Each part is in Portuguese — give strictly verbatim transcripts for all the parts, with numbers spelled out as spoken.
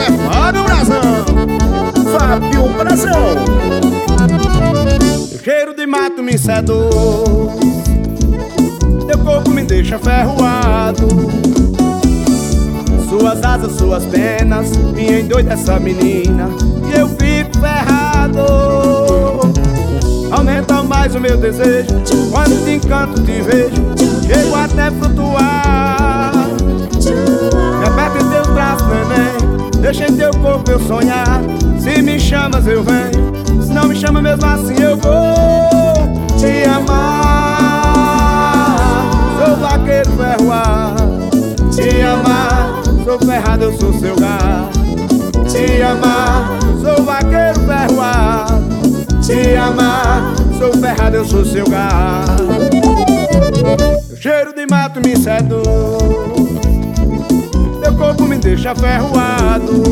é Fábio Brazão. Fábio Brazão. O cheiro de mato me seduz, teu corpo me deixa ferroado. Suas asas, suas penas me endoida essa menina e eu fico ferrado. Aumenta mais o meu desejo, quando te encanto te vejo, chego até flutuar. Me aperta em teus braços, neném, deixa em teu corpo eu sonhar. Se me chamas eu venho, se não me chama mesmo assim eu vou te amar. Sou vaqueiro ferroado, te amar. Sou ferrado, eu sou seu gato. Te amar, sou vaqueiro ferroado. Te amar, sou ferrado, eu sou seu gato. O cheiro de mato me seduz, teu corpo me deixa ferroado.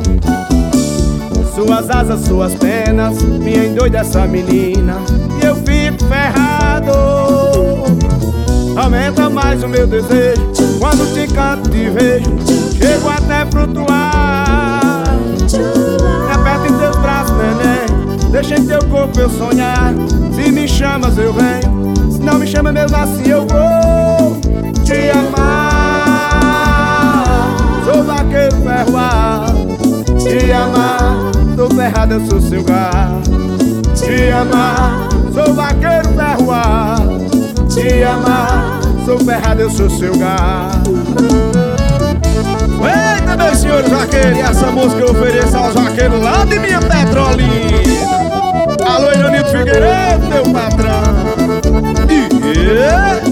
Suas asas, suas penas me endoida essa menina e eu fico ferrado. Aumenta mais o meu desejo, quando te encanto te vejo, chego até flutuar. Me aperta em teus braços, neném, deixa em teu corpo eu sonhar. Se me chamas eu venho, se não me chama mesmo assim eu vou te amar. Sou vaqueiro ferroado, te amar. Sou ferrado, eu sou seu gato. Te amar, sou vaqueiro ferroado. Te amar, sou ferrado, eu sou seu gato. Eita, meus senhores vaqueiros, e essa música eu ofereço aos vaqueiros lá de minha Petrolina. Alô, Iranildo Figueiredo, meu patrão. Yeah.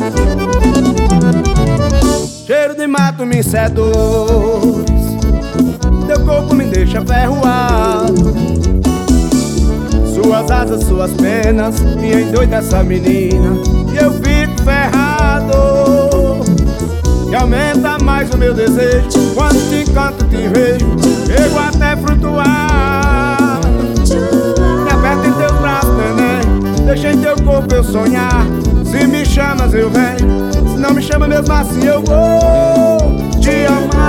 Cheiro de mato me seduz, teu corpo me deixa ferroado. Suas asas, suas penas me endoida essa menina e eu fico ferrado. E aumenta mais o meu desejo, quando te encanto te vejo, chego até flutuar. Me aperta em teus braços, neném, deixa em teu corpo eu sonhar. Se me chamas eu venho, se não me chama mesmo assim eu vou te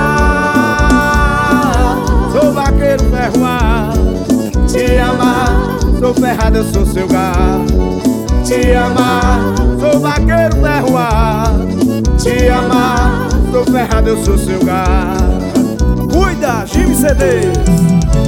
amar. Sou vaqueiro ferroado, te amar. Sou ferrado, eu sou seu gato. Te amar, sou vaqueiro ferroado. Te amar, sou ferrado, eu sou seu gato. Cuida, Jimmy C D.